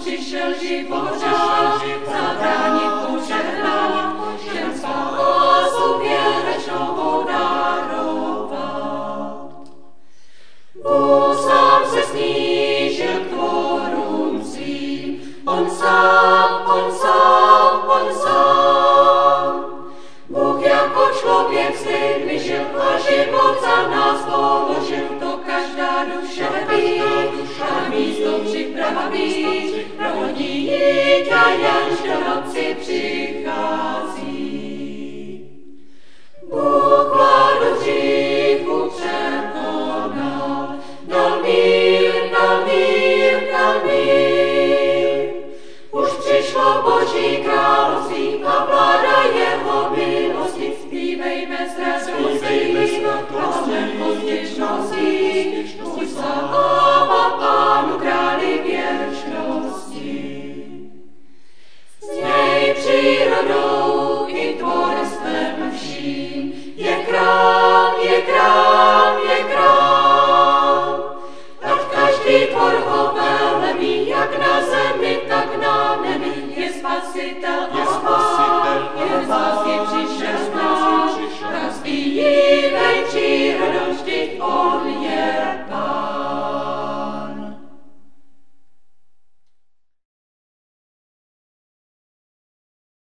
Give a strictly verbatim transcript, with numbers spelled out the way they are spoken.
přišel život dát, zabránit požehnat, všem spásu věčnou darovat. Bůh sám se snížil k tvorům svým, on sám, on sám, on sám. Bůh jako člověk syn vyžil a život za nás položil, to každá duše ví, a místo připraví, pro dítě, jenž do noci přichází.